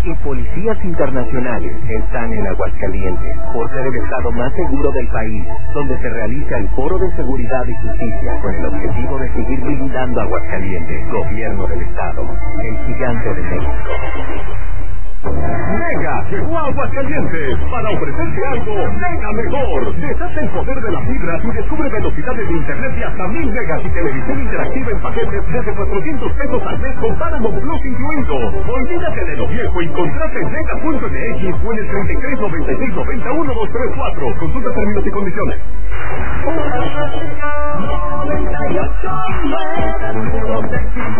y policías internacionales están en Aguascalientes por ser el estado más seguro del país, donde se realiza el Foro de Seguridad y Justicia con el objetivo de seguir blindando Aguascalientes. Gobierno del estado, el gigante de México. Mega llegó a Aguascalientes para ofrecerte algo mega mejor. Desata el poder de las fibras y descubre velocidades de internet de hasta 1000 megas y televisión interactiva en paquetes desde 400 pesos al mes con Paramount Plus incluido. Olvídate de lo viejo y contrata en mega.mx o en el 33 96 90 1234. Consulta términos y condiciones.